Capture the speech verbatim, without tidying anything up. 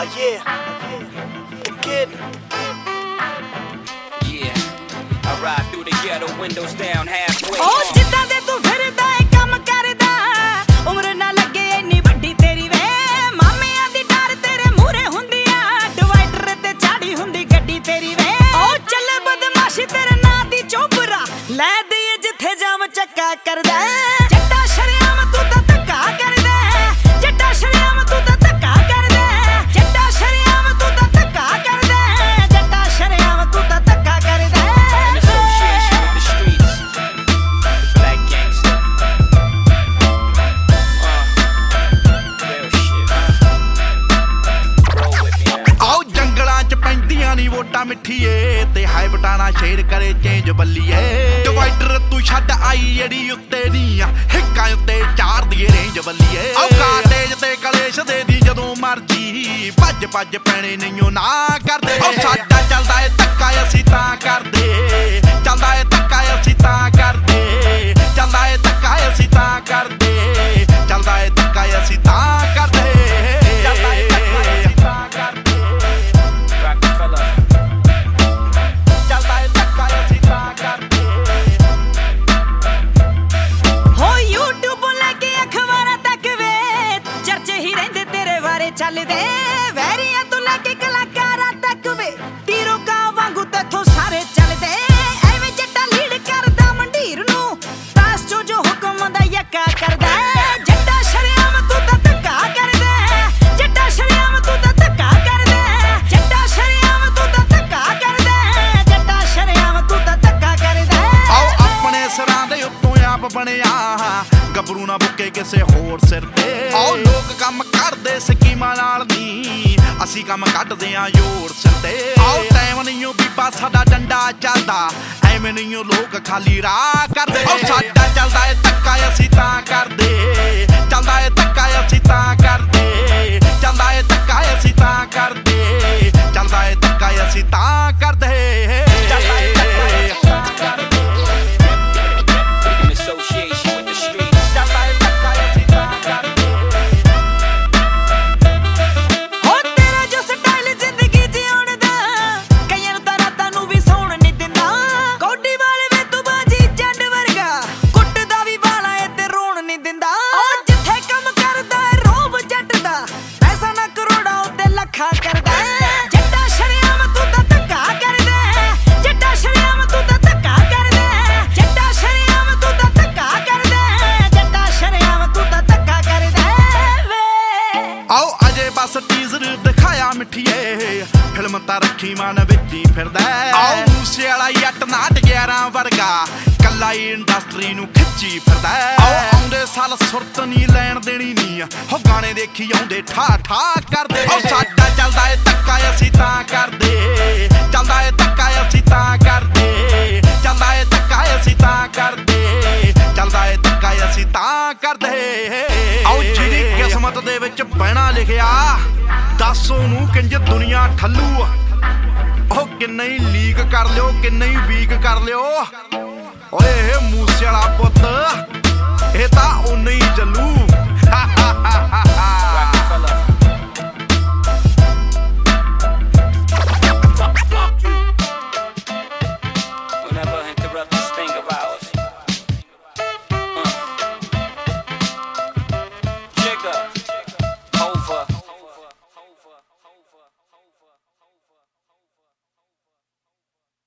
yeah, the kid. Yeah, I ride through the ghetto, windows down halfway. Oh, ਜਿੱਦਾਂ ਦੇ ਤੂੰ ਫਿਰਦਾ ਏ ਕੰਮ ਕਰਦਾ, ਉਮਰ ਨਾ ਲੱਗੇ ਇੰਨੀ ਵੱਡੀ ਤੇਰੀ ਵੇ। ਮਾਮਿਆਂ ਦੀ ਡਰ ਤੇਰੇ ਮੂਹਰੇ ਹੁੰਦੀ ਆ, ਡਿਵਾਈਡਰ ਤੇ ਚਾੜੀ ਹੁੰਦੀ ਗੱਡੀ ਤੇਰੀ ਵੇ। ਉਹ ਚੱਲੇ ਬਦਮਾਸ਼ੀ ਤੇਰੇ ਨਾਂ ਦੀ ਚੋਬਰਾ, ਲੈ ਦੇਈਏ ਜਿੱਥੇ ਜਾਮ ਚੱਕਾ ਕਰਦਾ। ਜੱਟਾ ਸ਼ਰਿਆਮ ਤੂੰ ਤਾਂ ਧੱਕਾ ਕਰਦਾ, ਜੱਟਾ ਸ਼ਰਿਆਮ ਤੂੰ ਤਾਂ ਧੱਕਾ ਕਰਦਾ, ਜੱਟਾ ਸ਼ਰਿਆਮ ਤੂੰ ਤਾਂ ਧੱਕਾ ਕਰਦਾ, ਜੱਟਾ ਸ਼ਰਿਆਮ ਤੂੰ ਤਾਂ ਧੱਕਾ ਕਰਦਾ। ਵੋਟਾਂ ਮਿੱਠੀਏ ਤੇ ਹਾਈ ਬਟਾਣਾ ਸ਼ੇਰ ਕਰੇ ਚੇਂਜ ਬੱਲੀਏ। ਡਿਵਾਈਡਰ ਤੂੰ ਛੱਡ ਆਈ ਜਿਹੜੀ ਉੱਤੇ ਨੀ ਆ, ਹਿੱਕਾਂ ਉੱਤੇ ਚਾਰ ਦੀਏ ਰੇਂਜ ਬੱਲੀਏ। ਆਹ ਕਾਟੇਜ ਤੇ ਕਲੇਸ਼ ਦੇ ਦੀ ਜਦੋਂ ਮਰਜੀ, ਭੱਜ ਭੱਜ ਪੈਣੇ ਨਹੀਂਓ ਨਾ ਕਰਦੇ। ਉਹ ਸਾਡਾ ਚੱਲਦਾ ਏ ਧੱਕਾ ਅਸੀਂ ਤਾਂ ਕਰਦੇ, ਚੱਲਦਾ ਏ ਧੱਕਾ ਅਸੀਂ ਤਾਂ ਕਰਦੇ, ਚੱਲਦਾ ਏ ਧੱਕਾ ਅਸੀਂ ਤਾਂ ਕਰਦੇ, ਚੱਲਦਾ ਏ ਧੱਕਾ ਅਸੀਂ ਤਾਂ ਕਰਦੇ, ਚੱਲਦਾ ਏ ਧੱਕਾ ਅਸੀਂ ਤਾਂ ਕਰਦੇ। ਚੱਲਦੇ ਵੈਰੀਆਂ ਤੋਂ ਲੈ ਕੇ ਕਲਾਕਾਰਾਂ ਤੱਕ ਵੇ, ਤੀਰੋ ਕਾਂ ਵਾਂਗੂ ਤੇਥੋਂ ਸਾਰੇ ਚੱਲਦੇ। ਐਵੇਂ ਜੱਟਾ ਲੀਡ ਕਰਦਾ ਮੰਡੀਰ ਨੂੰ, ਤਾਸ ਚੋ ਜੋ ਹੁਕਮ ਦਾ ਯੱਕਾ ਕਰਦਾ। ਜੱਟਾ ਸ਼ਰਿਆਮ ਤੂੰ ਤਾਂ ਧੱਕਾ ਕਰਦਾ, ਜੱਟਾ ਸ਼ਰਿਆਮ ਤੂੰ ਤਾਂ ਧੱਕਾ ਕਰਦਾ, ਜੱਟਾ ਸ਼ਰਿਆਮ ਤੂੰ ਤਾਂ ਧੱਕਾ ਕਰਦਾ, ਜੱਟਾ ਸ਼ਰਿਆਮ ਤੂੰ ਤਾਂ ਧੱਕਾ ਕਰਦਾ। ਆਓ ਆਪਣੇ ਸਿਰਾਂ ਦੇ ਉੱਤੋਂ ਆਪ ਬਣਿਆ ਗੱਭਰੂ ਨਾ ਬੁੱਕੇ ਕਿਸੇ ਹੋਰ ਸਿਰ ਤੇ। ਆਓ ਲੋਕ ਕੰਮ ਕਰਦੇ ਸਕੀਮਾਂ ਨਾਲ ਨੀ, ਅਸੀਂ ਕੰਮ ਕੱਢਦੇ ਆਂ ਜ਼ੋਰ ਸਿਰ ਤੇ। ਆਓ ਟਾਈਮ ਨਹੀਂਓ ਬੀਬਾ ਸਾਡਾ ਡੰਡਾ ਚੱਲਦਾ, ਐਵੇਂ ਨਹੀਂਓ ਲੋਕ ਖਾਲੀ ਰਾਹ ਕਰਦੇ। ਉਹ ਸਾਡਾ ਚੱਲਦਾ ਏ ਧੱਕਾ ਅਸੀਂ ਤਾਂ ਕਰਦੇ, ਚੱਲਦਾ ਏ ਧੱਕਾ ਅਸੀਂ ਤਾਂ ਕਰਦੇ, ਚੱਲਦਾ ਏ ਧੱਕਾ ਅਸੀਂ ਤਾਂ ਕਰਦੇ, ਚੱਲਦਾ ਏ ਧੱਕਾ ਅਸੀਂ ਤਾਂ ਕਰਦੇ, ਚੱਲਦਾ ਏ ਧੱਕਾ ਅਸੀਂ ਤਾਂ ਕਰਦੇ। ਜੱਟਾ ਸ਼ਰਿਆਮ ਤੂੰ ਤਾਂ ਧੱਕਾ ਕਰਦਾ, ਜੱਟਾ ਸ਼ਰਿਆਮ ਤੂੰ ਤਾਂ ਧੱਕਾ ਕਰਦਾ, ਜੱਟਾ ਸ਼ਰਿਆਮ ਤੂੰ ਤਾਂ ਧੱਕਾ ਕਰਦਾ, ਜੱਟਾ ਸ਼ਰਿਆਮ ਤੂੰ ਤਾਂ ਧੱਕਾ ਕਰਦਾ ਵੇ। ਆਓ ਅਜੇ ਬਸ ਟੀਜ਼ਰ ਦਿਖਾਇਆ ਮਿੱਠੀਏ, ਫਿਲਮ ਤਾਂ ਰੱਖੀ ਮਨ ਵਿੱਚ ਹੀ ਫਿਰਦਾ। ਆਓ ਮੂਸੇ ਵਾਲਾ ਜੱਟ ਨਾਟ ਗਿਆਰਾਂ ਵਰਗਾ, ਕੱਲਾ ਹੀ ਇੰਡਸਟਰੀ ਨੂੰ ਖਿੱਚੀ ਫਿਰਦਾ। ਆਓ ਆਉਂਦੇ ਸਾਲ ਸੁਰਤ ਨੀ ਲੈਣ ਦੇਣੀ ਨੀ, ਹੋ ਗਾਣੇ ਦੇਖੀ ਆਉਂਦੇ ਠਾ ਠਾ ਕਰਦੇ। ਉਹ ਸਾਡਾ ਚੱਲਦਾ ਏ ਧੱਕਾ ਅਸੀਂ ਤਾਂ ਕਰਦੇ, ਚੱਲਦਾ ਏ ਧੱਕਾ ਅਸੀਂ ਤਾਂ ਕਰਦੇ, ਚੱਲਦਾ ਏ ਧੱਕਾ ਅਸੀਂ ਤਾਂ ਕਰਦੇ, ਚੱਲਦਾ ਏ ਧੱਕਾ ਅਸੀਂ ਤਾਂ ਕਰਦੇ। ਆਓ ਜਿਹਦੀ ਕਿਸਮਤ ਦੇ ਵਿੱਚ ਬਹਿਣਾ ਲਿਖਿਆ, ਦੱਸ ਉਹਨੂੰ ਕਿੰਜ ਦੁਨੀਆ ਠੱਲੂ ਆ। ਉਹ ਕਿੰਨਾ ਹੀ ਲੀਕ ਕਰ ਲਿਓ, ਕਿੰਨਾ ਹੀ ਵੀਕ ਕਰ ਲਿਓ, ਓਏ ਮੂਸੇ ਵਾਲਾ ਪੁੱਤ ਇਹ ਤਾਂ ਓਨਾ ਹੀ ਚੱਲੂ।